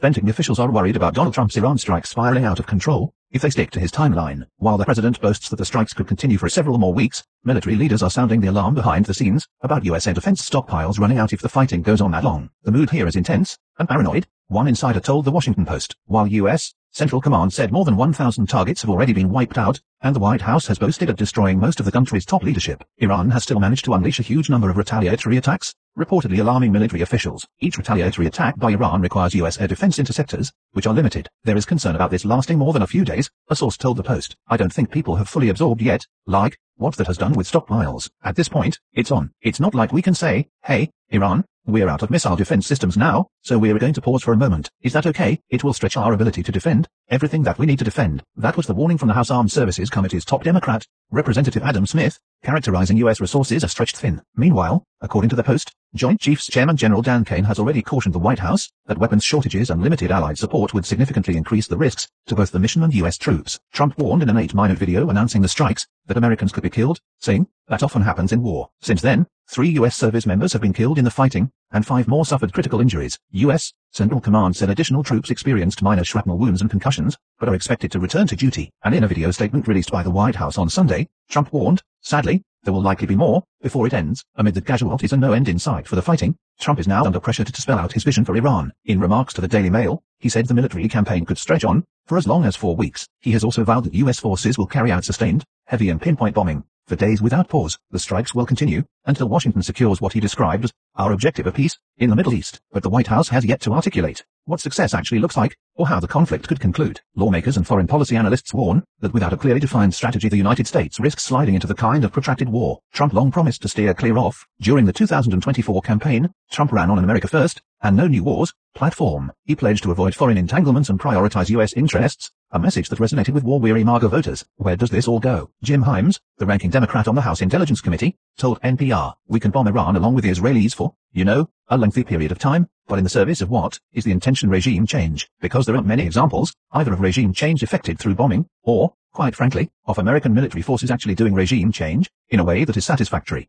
Pentagon officials are worried about Donald Trump's Iran strikes spiraling out of control if they stick to his timeline. While the president boasts that the strikes could continue for several more weeks, military leaders are sounding the alarm behind the scenes about U.S. air defense stockpiles running out if the fighting goes on that long. The mood here is intense and paranoid, one insider told the Washington Post, while U.S. Central Command said more than 1,000 targets have already been wiped out, and the White House has boasted of destroying most of the country's top leadership. Iran has still managed to unleash a huge number of retaliatory attacks, reportedly alarming military officials. Each retaliatory attack by Iran requires U.S. air defense interceptors, which are limited. There is concern about this lasting more than a few days, a source told the Post. I don't think people have fully absorbed yet, like, what that has done with stockpiles. At this point, it's on. It's not like we can say, hey, Iran, we're out of missile defense systems now, so we're going to pause for a moment. Is that okay? It will stretch our ability to defend everything that we need to defend. That was the warning from the House Armed Services Committee's top Democrat, Representative Adam Smith, characterizing U.S. resources as stretched thin. Meanwhile, according to the Post, Joint Chiefs Chairman General Dan Kane has already cautioned the White House that weapons shortages and limited allied support would significantly increase the risks to both the mission and U.S. troops. Trump warned in an 8-minute video announcing the strikes that Americans could be killed, saying, that often happens in war. Since then, 3 U.S. service members have been killed in the fighting, and 5 more suffered critical injuries. U.S. Central Command said additional troops experienced minor shrapnel wounds and concussions, but are expected to return to duty. And in a video statement released by the White House on Sunday, Trump warned, sadly, there will likely be more before it ends. Amid the casualties and no end in sight for the fighting, Trump is now under pressure to spell out his vision for Iran. In remarks to the Daily Mail, he said the military campaign could stretch on for as long as 4 weeks. He has also vowed that U.S. forces will carry out sustained, heavy and pinpoint bombing for days without pause. The strikes will continue until Washington secures what he described as our objective of peace in the Middle East. But the White House has yet to articulate what success actually looks like, or how the conflict could conclude. Lawmakers and foreign policy analysts warn that without a clearly defined strategy, the United States risks sliding into the kind of protracted war Trump long promised to steer clear of. During the 2024 campaign, Trump ran on an America First and No New Wars platform. He pledged to avoid foreign entanglements and prioritize U.S. interests, a message that resonated with war-weary MAGA voters. Where does this all go? Jim Himes, the ranking Democrat on the House Intelligence Committee, told NPR, we can bomb Iran along with the Israelis for, a lengthy period of time, but in the service of what is the intention regime change? Because there aren't many examples, either of regime change effected through bombing, or, quite frankly, of American military forces actually doing regime change in a way that is satisfactory.